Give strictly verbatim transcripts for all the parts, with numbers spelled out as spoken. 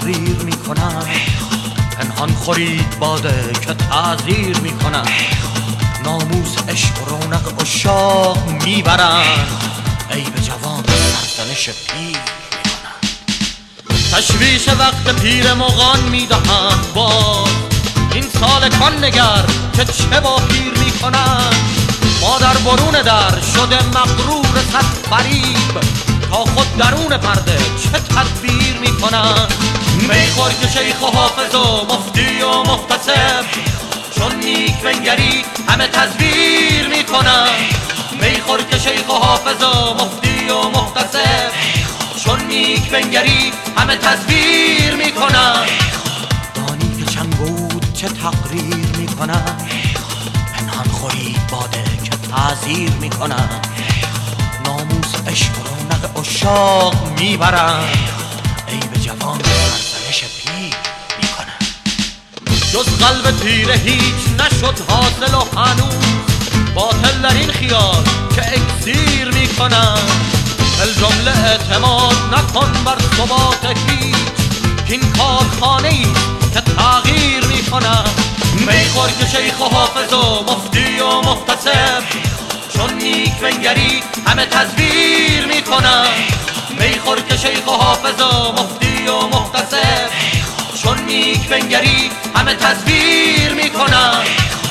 تقریر میکنن، پنهان خورید باده که تعذیر میکنن، ناموس عشق و رونق عشاق میبرن، عیب جوان سرزنش پیر میکنن. تشویش وقت پیر مغان میدهند باز، این سالکان نگر که چه با پیر میکنن. ما در برون در شده مغرور صد فریب، تا خود درون پرده چه تدبیر میکنن. میخور که شیخ و حافظ و مفتی و محتسب، چون نیک بنگری همه تزویر میکنن. میخور که شیخ و حافظ و مفتی و محتسب، چون نیک بنگری همه تزویر میکنن. دانی که چنگود چه تقریر میکنن، پنهان خورید باده که تعذیر میکنن، ناموس عشق و رونق عشاق میبرن، عیب جوان سرزنش پیر میکنن. جز قلب تیره هیچ نشد حاصل و هنوز، باطل در این خیال که اکسیر میکنن. الجمله اعتماد نکن بر ثبات هیچ، این کارخانه ای که تغییر میکنن. میخور که شیخ و حافظ و مفتی و محتسب، چون نیک بنگری همه تزویر میکنن. میخور که شیخ و حافظ و مفتی و محتسب، چون نیک بنگری همه تزویر میکنن.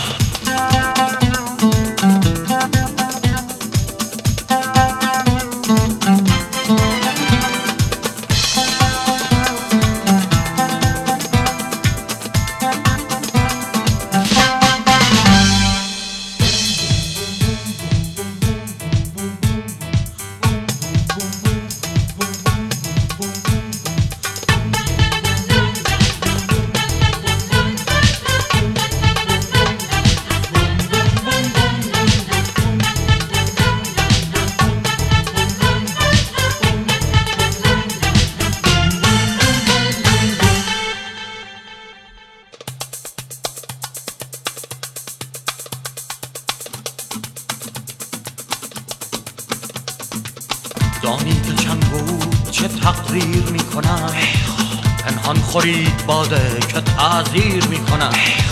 دانی که چنگود چه تقریر میکنن، پنهان خورید باده که تعذیر میکنن،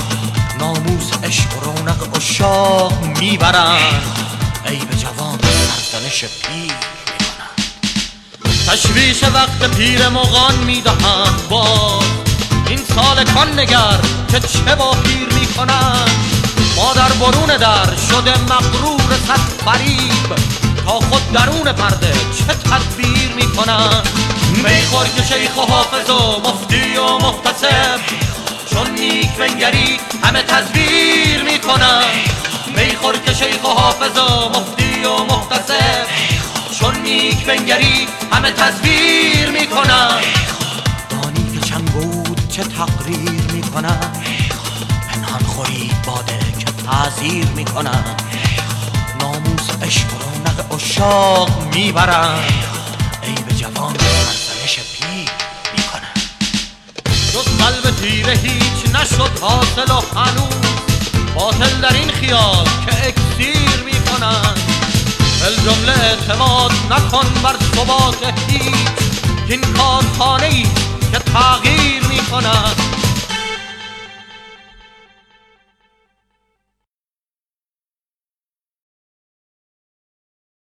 ناموس عشق و رونق عشاق میبرن، عیب جوان سرزنش پیر میکنن. تشویش وقت پیر مغان میدهند باز، این سالکان نگر که چه با پیر میکنن. ما در برون در شده مغرور صد فریب، تا خود درون پرده چه تدبیر میکنن. میخور که شیخ و حافظ و مفتی و محتسب، چون نیک بنگری همه تزویر میکنن. میخور که شیخ و حافظ و مفتی و محتسب، چون نیک بنگری همه تزویر میکنن. دانی که چنگود چه تقریر میکنن، پنهان خورید باده که تعذیر میکنن، ناموس عشق و رونق عشاق میبرن، عیب جوان سرزنش پیر میکنن. جز قلب تیره هیچ نشد حاصل و هنوز، باطل در این خیال که اکسیر میکنن. الجمله اعتماد نکن بر ثبات هیچ، این کارخانه ای که تغییر میکنن.